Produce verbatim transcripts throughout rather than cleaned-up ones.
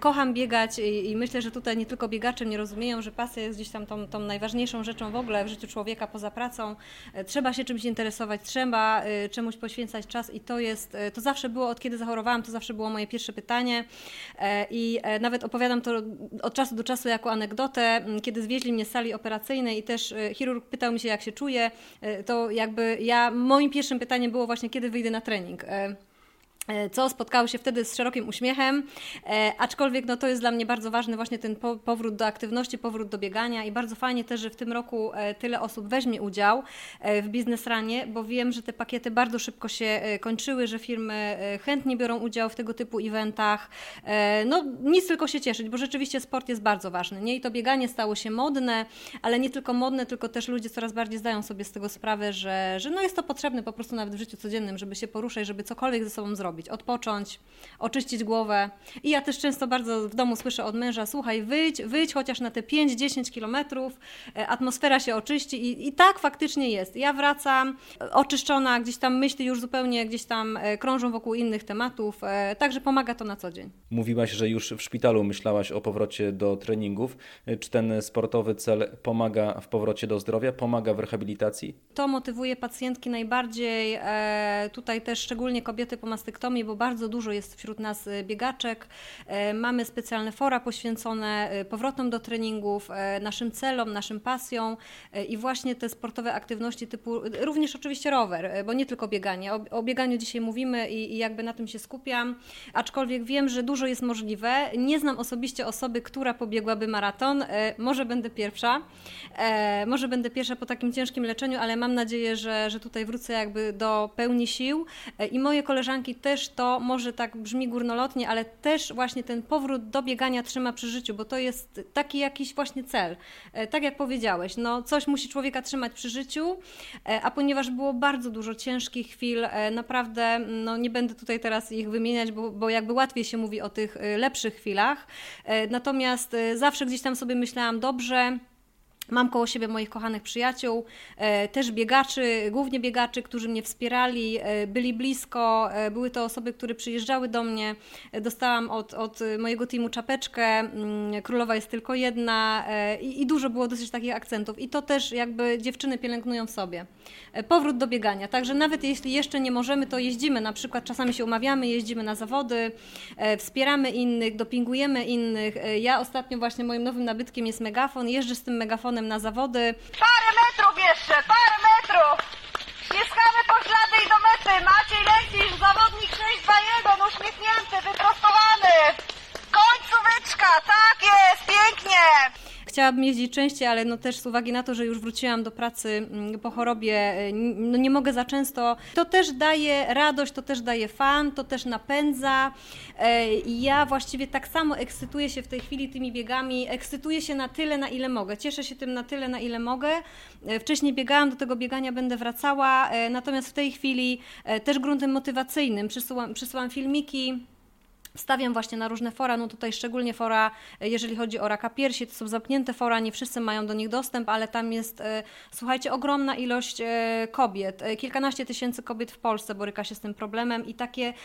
kocham biegać i, i myślę, że tutaj nie tylko biegacze mnie rozumieją, że pasja jest gdzieś tam tą, tą najważniejszą rzeczą w ogóle w życiu człowieka poza pracą. Trzeba się czymś interesować, trzeba czemuś poświęcać czas i to jest, to zawsze było, od kiedy zachorowałam, to zawsze było moje pierwsze pytanie i nawet opowiadam to od czasu do czasu jako anegdotę, kiedy zwieźli mnie z sali operacyjnej i też chirurg pytał mi się, jak się czuję, to jakby ja, moim pierwszym pytaniem było właśnie, kiedy wyjdę na trening. Co spotkało się wtedy z szerokim uśmiechem, e, aczkolwiek no, to jest dla mnie bardzo ważny właśnie ten po, powrót do aktywności, powrót do biegania i bardzo fajnie też, że w tym roku e, tyle osób weźmie udział e, w Biznes Runie, bo wiem, że te pakiety bardzo szybko się e, kończyły, że firmy e, chętnie biorą udział w tego typu eventach. E, no nic tylko się cieszyć, bo rzeczywiście sport jest bardzo ważny, nie? I to bieganie stało się modne, ale nie tylko modne, tylko też ludzie coraz bardziej zdają sobie z tego sprawę, że, że no jest to potrzebne po prostu nawet w życiu codziennym, żeby się poruszać, żeby cokolwiek ze sobą zrobić. Odpocząć, oczyścić głowę. I ja też często bardzo w domu słyszę od męża, słuchaj, wyjdź, wyjdź chociaż na te pięć dziesięć kilometrów, atmosfera się oczyści i, i tak faktycznie jest. Ja wracam oczyszczona, gdzieś tam myśli już zupełnie gdzieś tam krążą wokół innych tematów, także pomaga to na co dzień. Mówiłaś, że już w szpitalu myślałaś o powrocie do treningów. Czy ten sportowy cel pomaga w powrocie do zdrowia, pomaga w rehabilitacji? To motywuje pacjentki najbardziej, tutaj też szczególnie kobiety po mastyktomii, bo bardzo dużo jest wśród nas biegaczek. Mamy specjalne fora poświęcone powrotom do treningów, naszym celom, naszym pasjom i właśnie te sportowe aktywności typu, również oczywiście rower, bo nie tylko bieganie. O, o bieganiu dzisiaj mówimy i, i jakby na tym się skupiam, aczkolwiek wiem, że dużo jest możliwe. Nie znam osobiście osoby, która pobiegłaby maraton. Może będę pierwsza, może będę pierwsza po takim ciężkim leczeniu, ale mam nadzieję, że, że tutaj wrócę jakby do pełni sił i moje koleżanki też to może tak brzmi górnolotnie, ale też właśnie ten powrót do biegania trzyma przy życiu, bo to jest taki jakiś właśnie cel. Tak jak powiedziałeś, no coś musi człowieka trzymać przy życiu, a ponieważ było bardzo dużo ciężkich chwil, naprawdę no nie będę tutaj teraz ich wymieniać, bo, bo jakby łatwiej się mówi o tych lepszych chwilach, natomiast zawsze gdzieś tam sobie myślałam, dobrze, mam koło siebie moich kochanych przyjaciół, e, też biegaczy, głównie biegaczy, którzy mnie wspierali, e, byli blisko, e, były to osoby, które przyjeżdżały do mnie, e, dostałam od, od mojego teamu czapeczkę, m, królowa jest tylko jedna e, i, i dużo było dosyć takich akcentów i to też jakby dziewczyny pielęgnują w sobie. E, powrót do biegania, także nawet jeśli jeszcze nie możemy, to jeździmy, na przykład czasami się umawiamy, jeździmy na zawody, e, wspieramy innych, dopingujemy innych. E, ja ostatnio właśnie moim nowym nabytkiem jest megafon, jeżdżę z tym megafonem na zawody. Parę metrów jeszcze, parę metrów! Ściskamy poślady i do mety. Maciej Lękisz, zawodnik sześć dwa jeden, uśmiechnięty, wyprostowany. Końcóweczka, tak jest, pięknie! Chciałabym jeździć częściej, ale no też z uwagi na to, że już wróciłam do pracy po chorobie, no nie mogę za często. To też daje radość, to też daje fan, to też napędza. I ja właściwie tak samo ekscytuję się w tej chwili tymi biegami, ekscytuję się na tyle, na ile mogę. Cieszę się tym na tyle, na ile mogę. Wcześniej biegałam, do tego biegania będę wracała, natomiast w tej chwili też gruntem motywacyjnym przysyłam, przysyłam filmiki, Stawiam właśnie na różne fora, no tutaj szczególnie fora, jeżeli chodzi o raka piersi, to są zamknięte fora, nie wszyscy mają do nich dostęp, ale tam jest, słuchajcie, ogromna ilość kobiet, kilkanaście tysięcy kobiet w Polsce boryka się z tym problemem i takie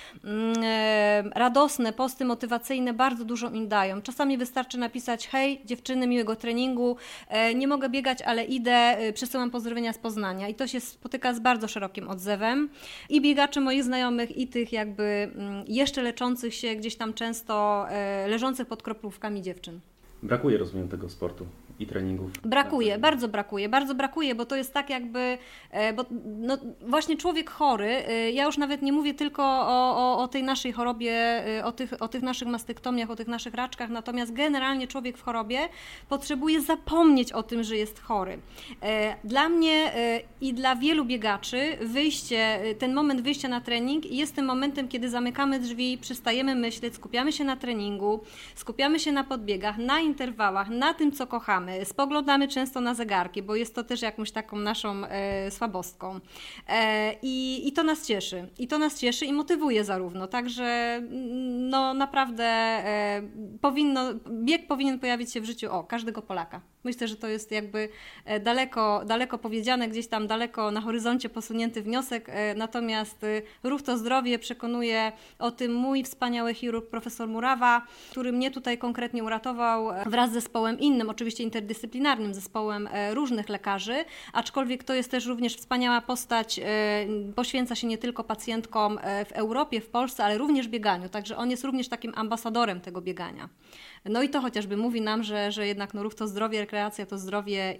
mm, radosne posty motywacyjne bardzo dużo im dają. Czasami wystarczy napisać, hej dziewczyny, miłego treningu, nie mogę biegać, ale idę, przesyłam pozdrowienia z Poznania i to się spotyka z bardzo szerokim odzewem i biegaczy moich znajomych i tych jakby jeszcze leczących się gdzieś tam często e, leżących pod kroplówkami dziewczyn. Brakuje, rozumiem, tego sportu i treningów. Brakuje, bardzo brakuje, bardzo brakuje, bo to jest tak jakby, e, bo no, właśnie człowiek chory, e, ja już nawet nie mówię tylko o, o, o tej naszej chorobie, e, o, tych, o tych naszych mastyktomiach, o tych naszych raczkach, natomiast generalnie człowiek w chorobie potrzebuje zapomnieć o tym, że jest chory. E, dla mnie e, i dla wielu biegaczy wyjście, ten moment wyjścia na trening jest tym momentem, kiedy zamykamy drzwi, przestajemy myśleć, skupiamy się na treningu, skupiamy się na podbiegach, na interwałach, na tym, co kochamy, spoglądamy często na zegarki, bo jest to też jakąś taką naszą e, słabostką. E, i, I to nas cieszy. I to nas cieszy i motywuje zarówno. Także no naprawdę e, powinno, bieg powinien pojawić się w życiu o każdego Polaka. Myślę, że to jest jakby daleko, daleko powiedziane, gdzieś tam daleko na horyzoncie posunięty wniosek, natomiast Ruch to Zdrowie przekonuje o tym mój wspaniały chirurg profesor Murawa, który mnie tutaj konkretnie uratował wraz z zespołem innym, oczywiście interdyscyplinarnym zespołem różnych lekarzy, aczkolwiek to jest też również wspaniała postać, poświęca się nie tylko pacjentkom w Europie, w Polsce, ale również bieganiu, także on jest również takim ambasadorem tego biegania. No i to chociażby mówi nam, że, że jednak no, ruch to zdrowie, rekreacja to zdrowie